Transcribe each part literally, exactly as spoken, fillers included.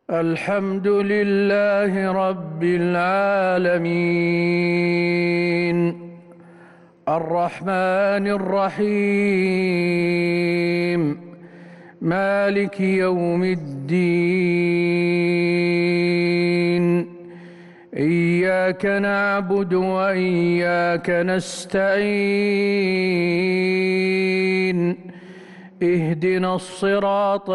الحمد لله رب العالمين الرحمن الرحيم مالك يوم الدين إياك نعبد وإياك نستعين اهدنا الصراط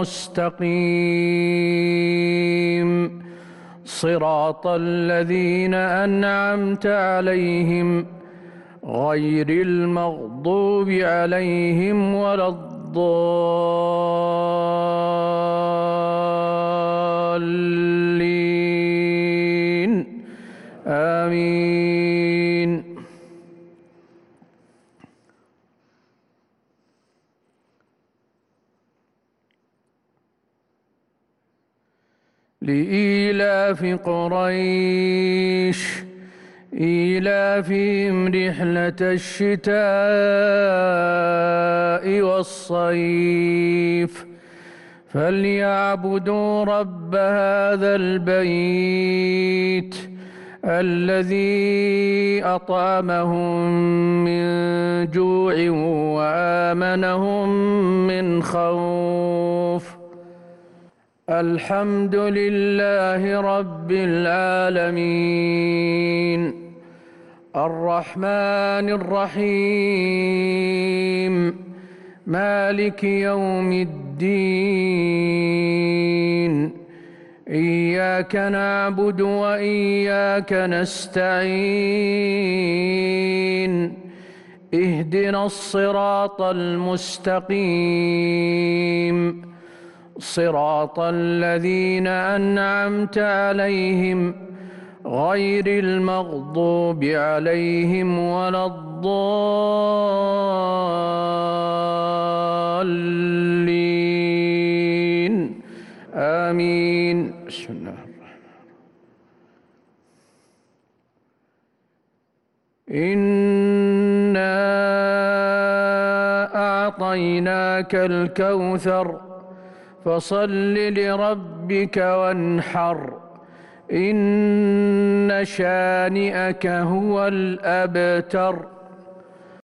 المستقيم صراط الذين أنعمت عليهم غير المغضوب عليهم ولا الضالين آمين. لإيلاف قريش إيلافهم رحلة الشتاء والصيف فليعبدوا رب هذا البيت الذي أطعمهم من جوع وآمنهم من خوف. الحمد لله رب العالمين الرحمن الرحيم مالك يوم الدين إياك نعبد وإياك نستعين اهدنا الصراط المستقيم صراط الذين أنعمت عليهم غير المغضوب عليهم ولا الضالين آمين. بسم الله الرحمن الرحيم. إنا أعطيناك الكوثر فصل لربك وانحر إن شانئك هو الأبتر.